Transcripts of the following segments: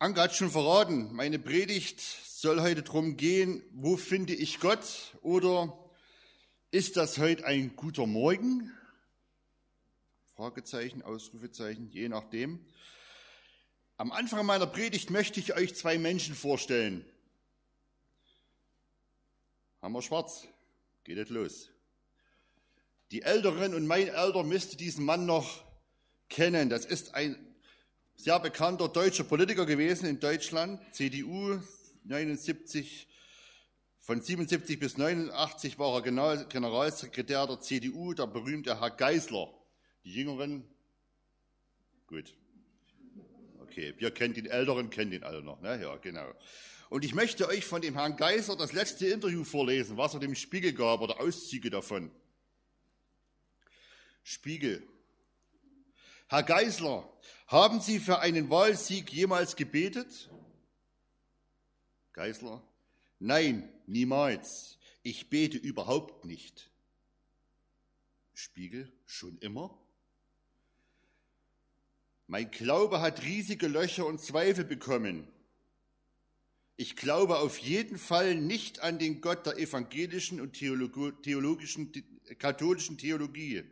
Anke hat schon verraten, meine Predigt soll heute darum gehen, wo finde ich Gott? Oder ist das heute ein guter Morgen? Fragezeichen, Ausrufezeichen, je nachdem. Am Anfang meiner Predigt möchte ich euch zwei Menschen vorstellen. Haben wir schwarz? Geht es los. Die Älteren und mein Älter müsste diesen Mann noch kennen. Das ist ein sehr bekannter deutscher Politiker gewesen in Deutschland, CDU, 79, von 77 bis 89 war er Generalsekretär der CDU, der berühmte Herr Geisler. Die Jüngeren, gut, okay, wir kennen den Älteren, kennen den alle noch, ne? Ja, genau. Und ich möchte euch von dem Herrn Geisler das letzte Interview vorlesen, was er dem Spiegel gab, oder Auszüge davon. Spiegel. Herr Geisler, haben Sie für einen Wahlsieg jemals gebetet? Geisler. Nein, niemals. Ich bete überhaupt nicht. Spiegel. Schon immer? Mein Glaube hat riesige Löcher und Zweifel bekommen. Ich glaube auf jeden Fall nicht an den Gott der evangelischen und katholischen Theologie.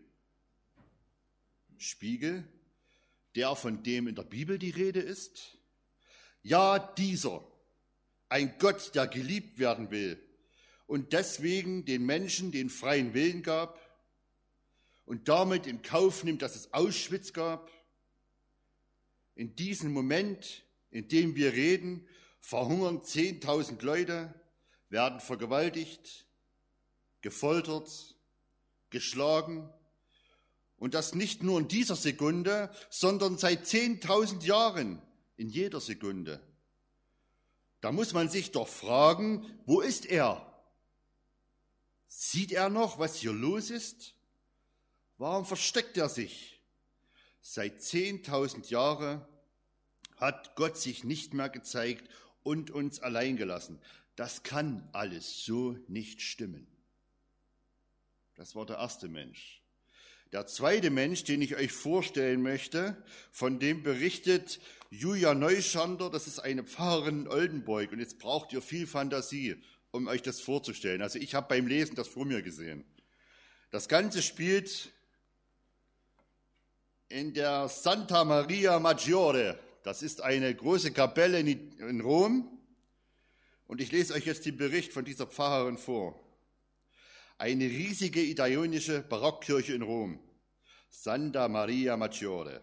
Spiegel, der, von dem in der Bibel die Rede ist? Ja, dieser, ein Gott, der geliebt werden will und deswegen den Menschen den freien Willen gab und damit in Kauf nimmt, dass es Auschwitz gab. In diesem Moment, in dem wir reden, verhungern 10.000 Leute, werden vergewaltigt, gefoltert, geschlagen. Und das nicht nur in dieser Sekunde, sondern seit 10.000 Jahren, in jeder Sekunde. Da muss man sich doch fragen, wo ist er? Sieht er noch, was hier los ist? Warum versteckt er sich? Seit 10.000 Jahren hat Gott sich nicht mehr gezeigt und uns allein gelassen. Das kann alles so nicht stimmen. Das war der erste Mensch. Der zweite Mensch, den ich euch vorstellen möchte, von dem berichtet Julia Neuschander, das ist eine Pfarrerin in Oldenburg. Und jetzt braucht ihr viel Fantasie, um euch das vorzustellen. Also ich habe beim Lesen das vor mir gesehen. Das Ganze spielt in der Santa Maria Maggiore. Das ist eine große Kapelle in Rom. Und ich lese euch jetzt den Bericht von dieser Pfarrerin vor. Eine riesige italienische Barockkirche in Rom, Santa Maria Maggiore.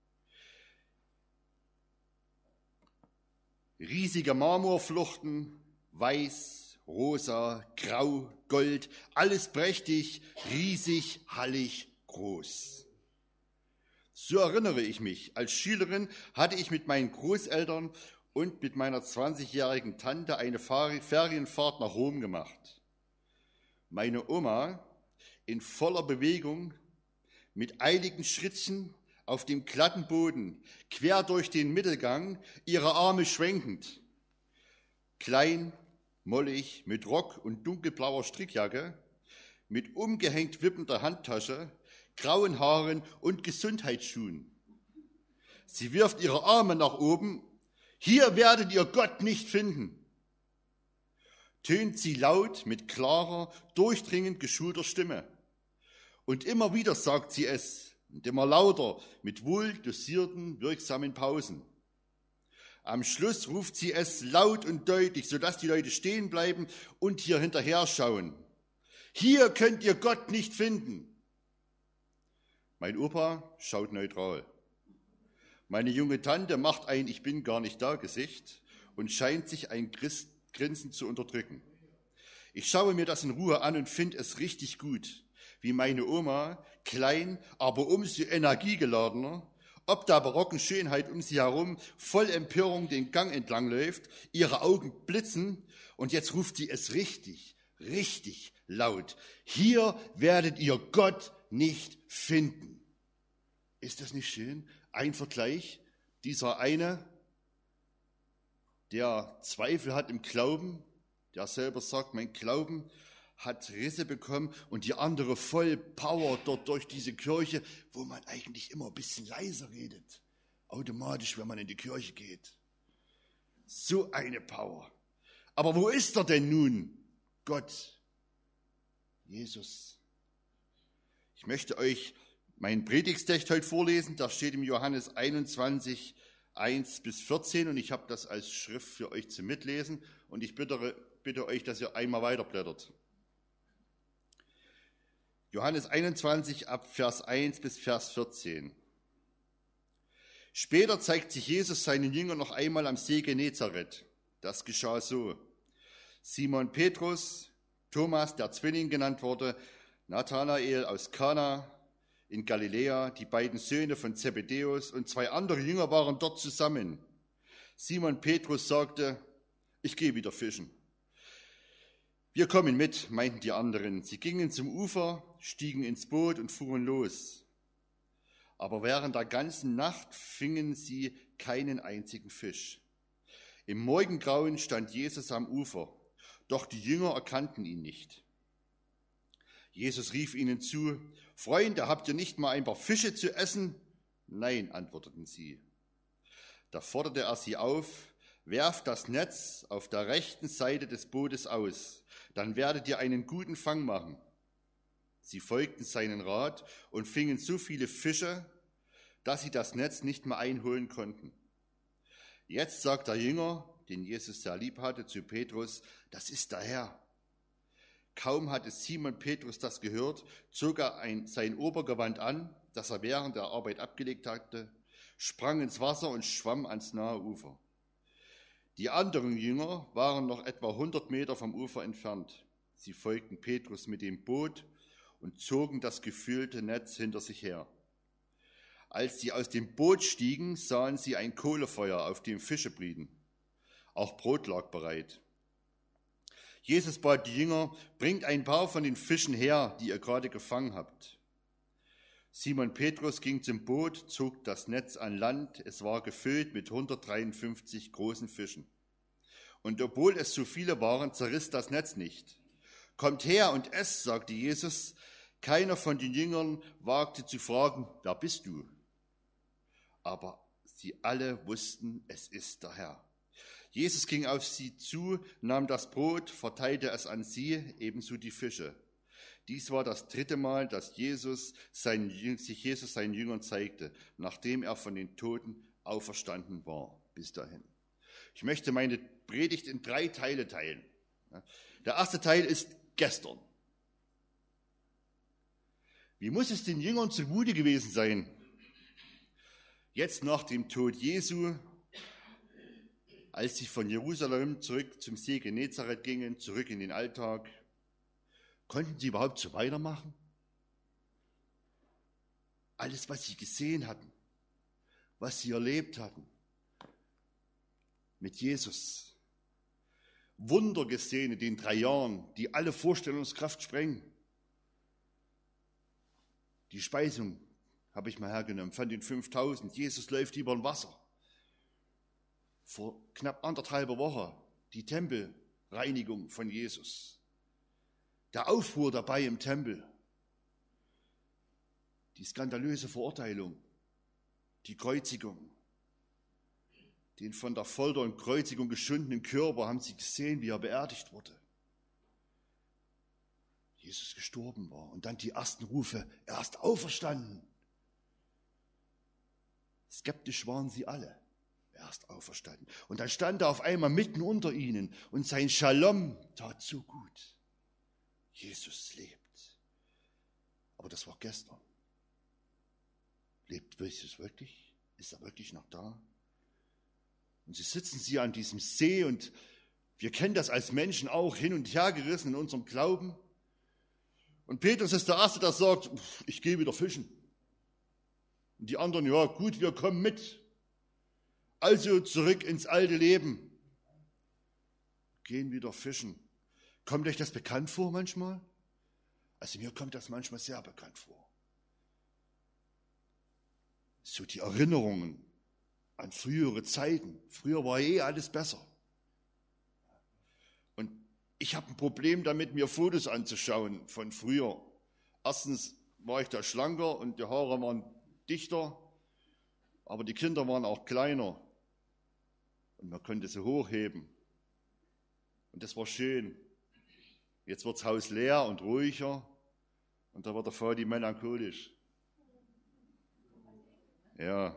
Riesige Marmorfluchten, weiß, rosa, grau, gold, alles prächtig, riesig, hallig, groß. So erinnere ich mich. Als Schülerin hatte ich mit meinen Großeltern und mit meiner 20-jährigen Tante eine Ferienfahrt nach Rom gemacht. Meine Oma in voller Bewegung, mit eiligen Schrittchen auf dem glatten Boden, quer durch den Mittelgang, ihre Arme schwenkend. Klein, mollig, mit Rock und dunkelblauer Strickjacke, mit umgehängt wippender Handtasche, grauen Haaren und Gesundheitsschuhen. Sie wirft ihre Arme nach oben. Hier werdet ihr Gott nicht finden. Tönt sie laut mit klarer, durchdringend geschulter Stimme. Und immer wieder sagt sie es, und immer lauter, mit wohl dosierten, wirksamen Pausen. Am Schluss ruft sie es laut und deutlich, sodass die Leute stehen bleiben und hier hinterher schauen. Hier könnt ihr Gott nicht finden. Mein Opa schaut neutral. Meine junge Tante macht ein Ich bin gar nicht da Gesicht und scheint sich ein Grinsen zu unterdrücken. Ich schaue mir das in Ruhe an und finde es richtig gut, wie meine Oma, klein, aber umso energiegeladener, ob der barocken Schönheit um sie herum, voll Empörung den Gang entlang läuft, ihre Augen blitzen und jetzt ruft sie es richtig, richtig laut. Hier werdet ihr Gott nicht finden. Ist das nicht schön? Ein Vergleich, dieser eine, der Zweifel hat im Glauben, der selber sagt, mein Glauben hat Risse bekommen, und die andere voll Power dort durch diese Kirche, wo man eigentlich immer ein bisschen leiser redet, automatisch, wenn man in die Kirche geht. So eine Power. Aber wo ist er denn nun? Gott, Jesus. Ich möchte euch meinen Predigtstext heute vorlesen. Da steht im Johannes 21, 1-14 und ich habe das als Schrift für euch zum Mitlesen und ich bitte euch, dass ihr einmal weiterblättert. Johannes 21 ab Vers 1 bis Vers 14. Später zeigt sich Jesus seinen Jüngern noch einmal am See Genezareth. Das geschah so. Simon Petrus, Thomas, der Zwilling genannt wurde, Nathanael aus Kana in Galiläa, die beiden Söhne von Zebedäus und 2 andere Jünger waren dort zusammen. Simon Petrus sagte, ich gehe wieder fischen. Wir kommen mit, meinten die anderen. Sie gingen zum Ufer, stiegen ins Boot und fuhren los. Aber während der ganzen Nacht fingen sie keinen einzigen Fisch. Im Morgengrauen stand Jesus am Ufer, doch die Jünger erkannten ihn nicht. Jesus rief ihnen zu, Freunde, habt ihr nicht mal ein paar Fische zu essen? Nein, antworteten sie. Da forderte er sie auf, werft das Netz auf der rechten Seite des Bootes aus, dann werdet ihr einen guten Fang machen. Sie folgten seinen Rat und fingen so viele Fische, dass sie das Netz nicht mehr einholen konnten. Jetzt sagt der Jünger, den Jesus sehr lieb hatte, zu Petrus, das ist der Herr. Kaum hatte Simon Petrus das gehört, zog er sein Obergewand an, das er während der Arbeit abgelegt hatte, sprang ins Wasser und schwamm ans nahe Ufer. Die anderen Jünger waren noch etwa 100 Meter vom Ufer entfernt. Sie folgten Petrus mit dem Boot und zogen das gefüllte Netz hinter sich her. Als sie aus dem Boot stiegen, sahen sie ein Kohlefeuer, auf dem Fische brieten. Auch Brot lag bereit. Jesus bat die Jünger, bringt ein paar von den Fischen her, die ihr gerade gefangen habt. Simon Petrus ging zum Boot, zog das Netz an Land. Es war gefüllt mit 153 großen Fischen. Und obwohl es so viele waren, zerriss das Netz nicht. Kommt her und esst, sagte Jesus. Keiner von den Jüngern wagte zu fragen, wer bist du? Aber sie alle wussten, es ist der Herr. Jesus ging auf sie zu, nahm das Brot, verteilte es an sie, ebenso die Fische. Dies war das 3. Mal, dass sich Jesus seinen Jüngern zeigte, nachdem er von den Toten auferstanden war. Bis dahin. Ich möchte meine Predigt in 3 Teile teilen. Der erste Teil ist gestern. Wie muss es den Jüngern zumute gewesen sein? Jetzt nach dem Tod Jesu, als sie von Jerusalem zurück zum See Genezareth gingen, zurück in den Alltag, konnten sie überhaupt so weitermachen? Alles, was sie gesehen hatten, was sie erlebt hatten mit Jesus, Wunder gesehen in den 3 Jahren, die alle Vorstellungskraft sprengen. Die Speisung habe ich mal hergenommen von den 5000. Jesus läuft über dem Wasser. Vor knapp 1,5 Wochen die Tempelreinigung von Jesus. Der Aufruhr dabei im Tempel, die skandalöse Verurteilung, die Kreuzigung, den von der Folter und Kreuzigung geschundenen Körper haben sie gesehen, wie er beerdigt wurde. Jesus gestorben war und dann die ersten Rufe, er ist auferstanden. Skeptisch waren sie alle, er ist auferstanden. Und dann stand er auf einmal mitten unter ihnen und sein Shalom tat so gut. Jesus lebt. Aber das war gestern. Lebt Jesus wirklich? Ist er wirklich noch da? Und so sitzen sie an diesem See und wir kennen das als Menschen auch, hin und her gerissen in unserem Glauben. Und Petrus ist der Erste, der sagt, ich gehe wieder fischen. Und die anderen, ja gut, wir kommen mit. Also zurück ins alte Leben. Gehen wieder fischen. Kommt euch das bekannt vor manchmal? Also mir kommt das manchmal sehr bekannt vor. So die Erinnerungen an frühere Zeiten. Früher war alles besser. Und ich habe ein Problem damit, mir Fotos anzuschauen von früher. Erstens war ich da schlanker und die Haare waren dichter, aber die Kinder waren auch kleiner. Und man konnte sie hochheben. Und das war schön. Jetzt wird das Haus leer und ruhiger und da wird der Vati melancholisch. Ja.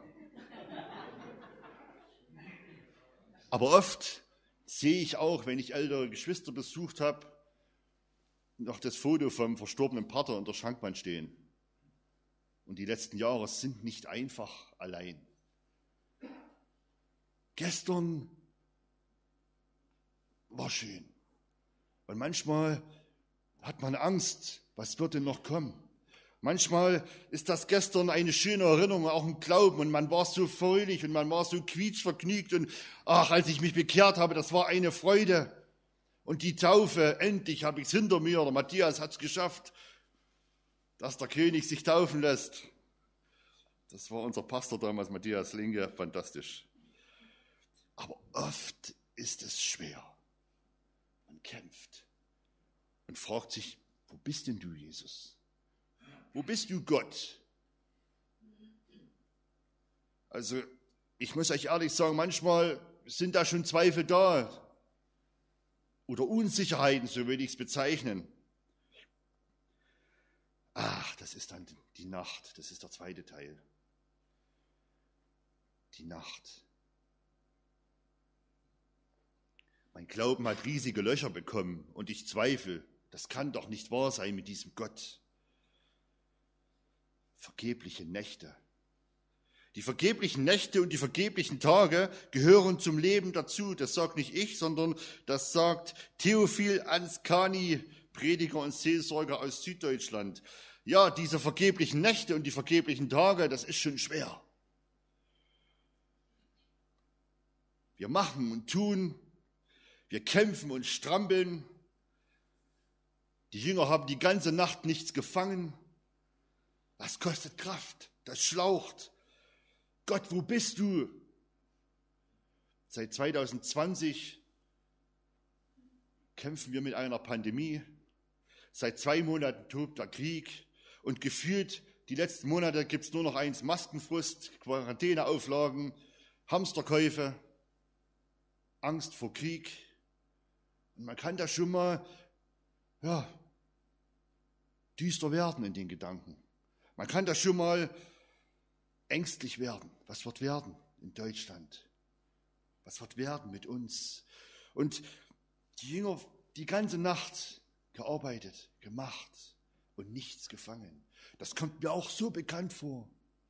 Aber oft sehe ich auch, wenn ich ältere Geschwister besucht habe, noch das Foto vom verstorbenen Pater in der Schankbank stehen. Und die letzten Jahre sind nicht einfach allein. Gestern war schön. Und manchmal hat man Angst, was wird denn noch kommen? Manchmal ist das gestern eine schöne Erinnerung, auch ein Glauben. Und man war so fröhlich und man war so quietschvergnügt. Und ach, als ich mich bekehrt habe, das war eine Freude. Und die Taufe, endlich habe ich es hinter mir. Der Matthias hat es geschafft, dass der König sich taufen lässt. Das war unser Pastor damals, Matthias Linke, fantastisch. Aber oft ist es schwer. Man kämpft und fragt sich, wo bist denn du, Jesus? Wo bist du, Gott? Also, ich muss euch ehrlich sagen, manchmal sind da schon Zweifel da oder Unsicherheiten, so würde ich es bezeichnen. Ach, das ist dann die Nacht, das ist der zweite Teil. Die Nacht. Mein Glauben hat riesige Löcher bekommen und ich zweifle, das kann doch nicht wahr sein mit diesem Gott. Vergebliche Nächte. Die vergeblichen Nächte und die vergeblichen Tage gehören zum Leben dazu. Das sagt nicht ich, sondern das sagt Theophil Anscani, Prediger und Seelsorger aus Süddeutschland. Ja, diese vergeblichen Nächte und die vergeblichen Tage, das ist schon schwer. Wir machen und tun, wir kämpfen und strampeln. Die Jünger haben die ganze Nacht nichts gefangen. Das kostet Kraft, das schlaucht. Gott, wo bist du? Seit 2020 kämpfen wir mit einer Pandemie. Seit 2 Monaten tobt der Krieg. Und gefühlt, die letzten Monate gibt es nur noch eins: Maskenfrist, Quarantäneauflagen, Hamsterkäufe, Angst vor Krieg. Und man kann da schon mal düster werden in den Gedanken. Man kann da schon mal ängstlich werden. Was wird werden in Deutschland? Was wird werden mit uns? Und die Jünger die ganze Nacht gearbeitet, gemacht und nichts gefangen. Das kommt mir auch so bekannt vor.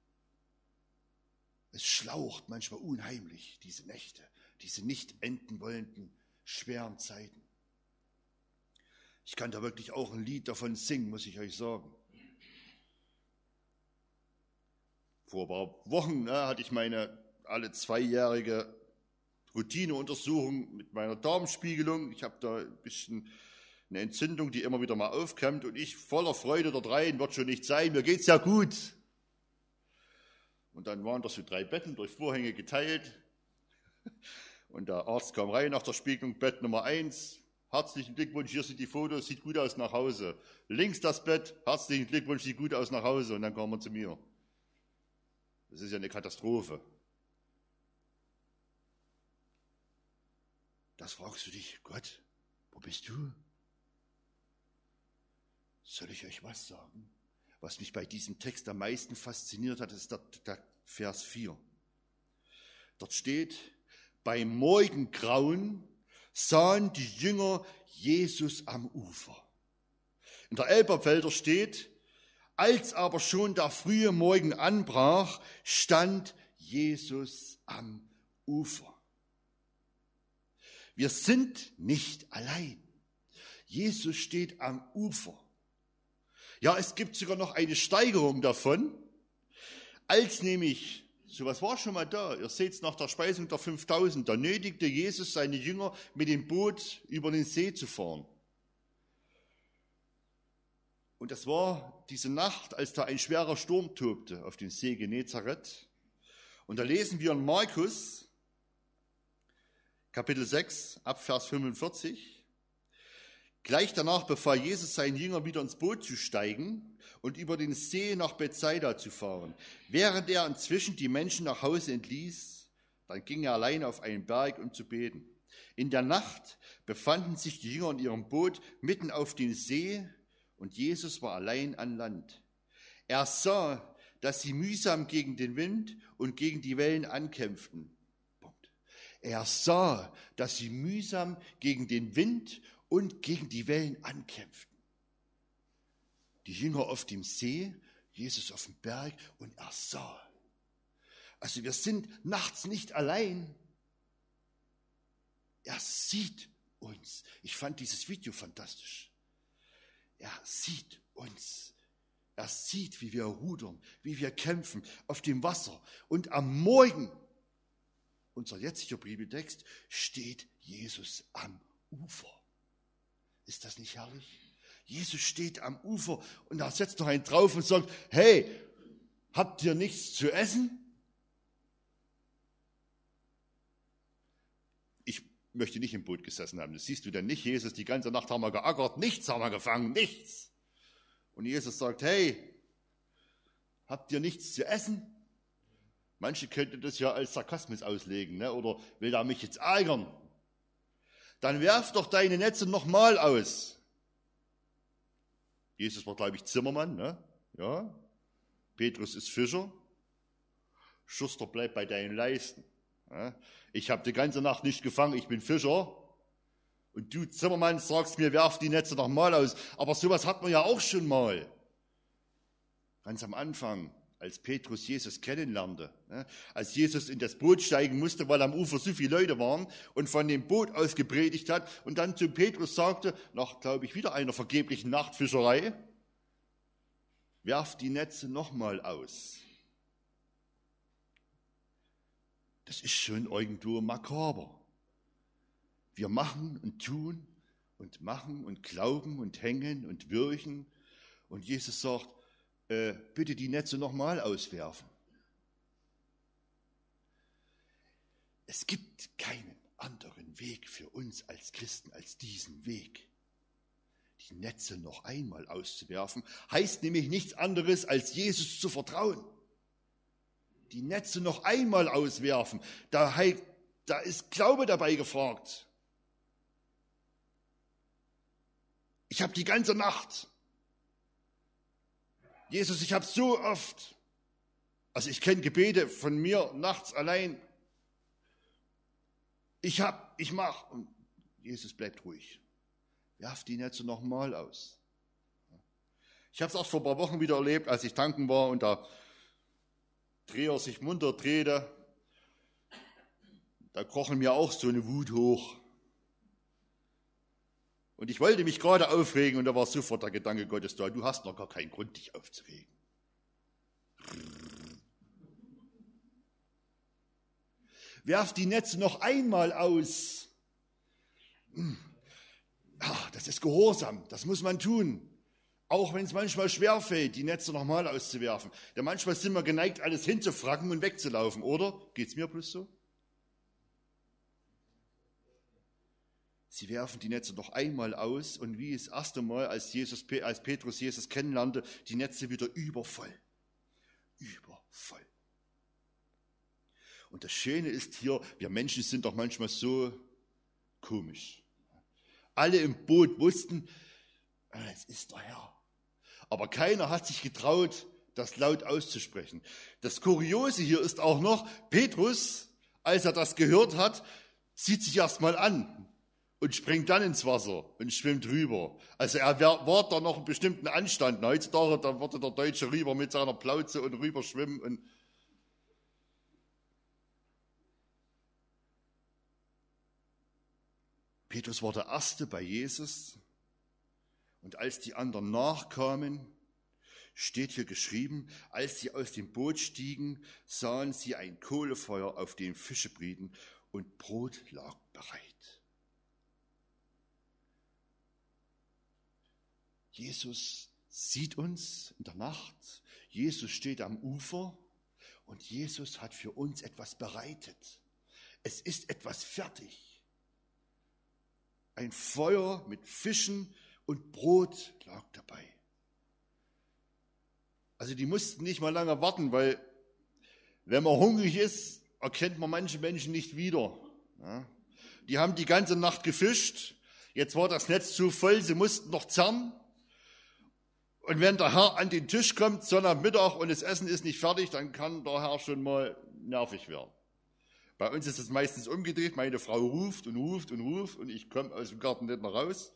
Es schlaucht manchmal unheimlich, diese Nächte, diese nicht enden wollenden, schweren Zeiten. Ich kann da wirklich auch ein Lied davon singen, muss ich euch sagen. Vor ein paar Wochen hatte ich meine alle 2-jährige Routineuntersuchung mit meiner Darmspiegelung. Ich habe da ein bisschen eine Entzündung, die immer wieder mal aufkommt. Und ich voller Freude dort rein, wird schon nicht sein, mir geht's ja gut. Und dann waren da so 3 Betten durch Vorhänge geteilt. Und der Arzt kam rein nach der Spiegelung, Bett Nummer 1. Herzlichen Glückwunsch, hier sind die Fotos, sieht gut aus, nach Hause. Links das Bett, herzlichen Glückwunsch, sieht gut aus, nach Hause. Und dann kam er zu mir. Das ist ja eine Katastrophe. Das fragst du dich, Gott, wo bist du? Soll ich euch was sagen? Was mich bei diesem Text am meisten fasziniert hat, ist der Vers 4. Dort steht, beim Morgengrauen sahen die Jünger Jesus am Ufer. In der Elberfelder steht, als aber schon der frühe Morgen anbrach, stand Jesus am Ufer. Wir sind nicht allein. Jesus steht am Ufer. Ja, es gibt sogar noch eine Steigerung davon, als nämlich, sowas war schon mal da, ihr seht es nach der Speisung der 5000, da nötigte Jesus seine Jünger, mit dem Boot über den See zu fahren. Und das war diese Nacht, als da ein schwerer Sturm tobte auf dem See Genezareth. Und da lesen wir in Markus, Kapitel 6, ab Vers 45. Gleich danach befahl Jesus seinen Jüngern, wieder ins Boot zu steigen und über den See nach Bethsaida zu fahren. Während er inzwischen die Menschen nach Hause entließ, Dann ging er allein auf einen Berg, um zu beten. In der Nacht befanden sich die Jünger in ihrem Boot mitten auf dem See und Jesus war allein an Land. Er sah, dass sie mühsam gegen den Wind und gegen die Wellen ankämpften. Er sah, dass sie mühsam gegen den Wind und gegen die Wellen ankämpften. Die Jünger auf dem See, Jesus auf dem Berg und er sah. Also wir sind nachts nicht allein. Er sieht uns. Ich fand dieses Video fantastisch. Er sieht uns. Er sieht, wie wir rudern, wie wir kämpfen auf dem Wasser. Und am Morgen, unser jetziger Bibeltext, steht Jesus am Ufer. Ist das nicht herrlich? Jesus steht am Ufer und da setzt noch einen drauf und sagt, hey, habt ihr nichts zu essen? Ich möchte nicht im Boot gesessen haben, das siehst du denn nicht, Jesus, die ganze Nacht haben wir geackert, nichts haben wir gefangen, nichts. Und Jesus sagt, hey, habt ihr nichts zu essen? Manche könnten das ja als Sarkasmus auslegen, ne? Oder will er mich jetzt ärgern? Dann werf doch deine Netze nochmal aus. Jesus war, glaube ich, Zimmermann, ne? Ja. Petrus ist Fischer. Schuster, bleib bei deinen Leisten. Ja? Ich habe die ganze Nacht nicht gefangen, ich bin Fischer. Und du, Zimmermann, sagst mir, werf die Netze nochmal aus. Aber sowas hat man ja auch schon mal. Ganz am Anfang, als Petrus Jesus kennenlernte, ne? Als Jesus in das Boot steigen musste, weil am Ufer so viele Leute waren und von dem Boot aus gepredigt hat und dann zu Petrus sagte, nach, glaube ich, wieder einer vergeblichen Nachtfischerei, werf die Netze nochmal aus. Das ist schon irgendwo makaber. Wir machen und tun und machen und glauben und hängen und würgen. Und Jesus sagt, bitte die Netze nochmal auswerfen. Es gibt keinen anderen Weg für uns als Christen als diesen Weg. Die Netze noch einmal auszuwerfen, heißt nämlich nichts anderes, als Jesus zu vertrauen. Die Netze noch einmal auswerfen, da ist Glaube dabei gefragt. Ich habe die ganze Nacht, Jesus, ich habe so oft, also ich kenne Gebete von mir nachts allein, ich mach, und Jesus bleibt ruhig. Werf die Netze nochmal aus. Ich habe es auch vor ein paar Wochen wieder erlebt, als ich tanken war und der Dreher sich munter drehte, da krochen mir auch so eine Wut hoch. Und ich wollte mich gerade aufregen und da war sofort der Gedanke Gottes da, du hast noch gar keinen Grund, dich aufzuregen. Werf die Netze noch einmal aus. Das ist Gehorsam, das muss man tun. Auch wenn es manchmal schwerfällt, die Netze nochmal auszuwerfen. Denn manchmal sind wir geneigt, alles hinzufracken und wegzulaufen, oder? Geht's mir bloß so? Sie werfen die Netze noch einmal aus und wie das erste Mal, als Petrus Jesus kennenlernte, die Netze wieder übervoll. Übervoll. Und das Schöne ist hier, wir Menschen sind doch manchmal so komisch. Alle im Boot wussten, es ist der Herr. Aber keiner hat sich getraut, das laut auszusprechen. Das Kuriose hier ist auch noch, Petrus, als er das gehört hat, sieht sich erstmal an und springt dann ins Wasser und schwimmt rüber. Also er wahrt da noch einen bestimmten Anstand. Heutzutage, da würde der Deutsche rüber mit seiner Plauze und rüber schwimmen. Und Petrus war der Erste bei Jesus. Und als die anderen nachkamen, steht hier geschrieben, als sie aus dem Boot stiegen, sahen sie ein Kohlefeuer, auf dem Fische brieten und Brot lag bereit. Jesus sieht uns in der Nacht, Jesus steht am Ufer und Jesus hat für uns etwas bereitet. Es ist etwas fertig. Ein Feuer mit Fischen und Brot lag dabei. Also die mussten nicht mal lange warten, weil wenn man hungrig ist, erkennt man manche Menschen nicht wieder. Ja. Die haben die ganze Nacht gefischt, jetzt war das Netz zu voll, sie mussten noch zerren. Und wenn der Herr an den Tisch kommt, Sonnabendmittag, und das Essen ist nicht fertig, dann kann der Herr schon mal nervig werden. Bei uns ist es meistens umgedreht, meine Frau ruft und ruft und ruft und ich komme aus dem Garten nicht mehr raus.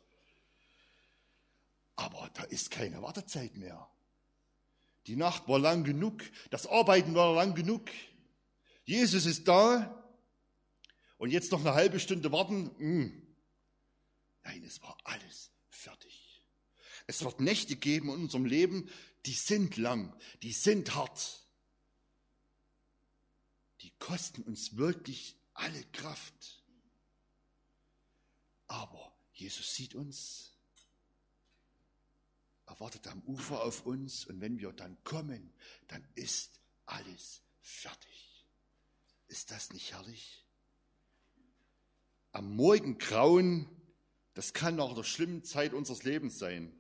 Aber da ist keine Wartezeit mehr. Die Nacht war lang genug, das Arbeiten war lang genug. Jesus ist da und jetzt noch eine halbe Stunde warten. Nein, es war alles fertig. Es wird Nächte geben in unserem Leben, die sind lang, die sind hart. Die kosten uns wirklich alle Kraft. Aber Jesus sieht uns, er wartet am Ufer auf uns und wenn wir dann kommen, dann ist alles fertig. Ist das nicht herrlich? Am Morgengrauen, das kann nach der schlimmen Zeit unseres Lebens sein.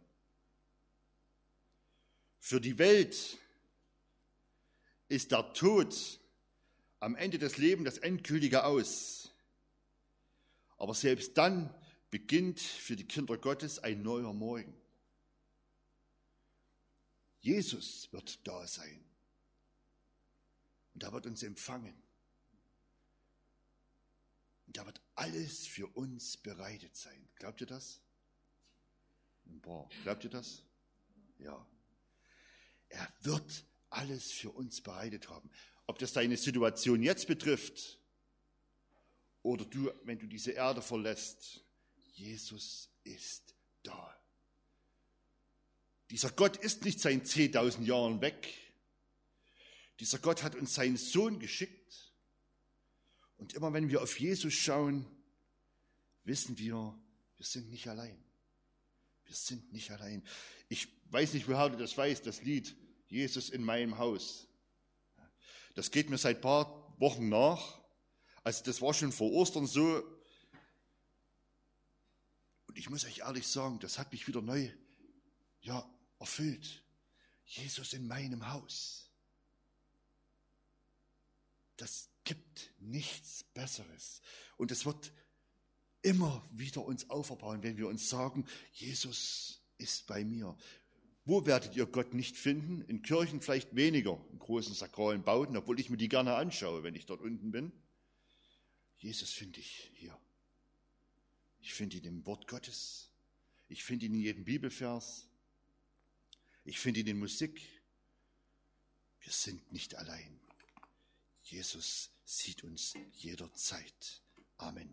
Für die Welt ist der Tod am Ende des Lebens das endgültige Aus. Aber selbst dann beginnt für die Kinder Gottes ein neuer Morgen. Jesus wird da sein und er wird uns empfangen. Und da wird alles für uns bereitet sein. Glaubt ihr das? Glaubt ihr das? Ja. Er wird alles für uns bereitet haben. Ob das deine Situation jetzt betrifft oder du, wenn du diese Erde verlässt, Jesus ist da. Dieser Gott ist nicht seit 10.000 Jahren weg. Dieser Gott hat uns seinen Sohn geschickt. Und immer wenn wir auf Jesus schauen, wissen wir, wir sind nicht allein. Wir sind nicht allein. Ich weiß nicht, woher du das weißt, das Lied Jesus in meinem Haus. Das geht mir seit ein paar Wochen nach. Also das war schon vor Ostern so. Und ich muss euch ehrlich sagen, das hat mich wieder neu erfüllt. Jesus in meinem Haus. Das gibt nichts Besseres. Und es wird immer wieder uns auferbauen, wenn wir uns sagen, Jesus ist bei mir. Wo werdet ihr Gott nicht finden? In Kirchen vielleicht weniger, in großen sakralen Bauten, obwohl ich mir die gerne anschaue, wenn ich dort unten bin. Jesus finde ich hier. Ich finde ihn im Wort Gottes. Ich finde ihn in jedem Bibelvers. Ich finde ihn in Musik. Wir sind nicht allein. Jesus sieht uns jederzeit. Amen.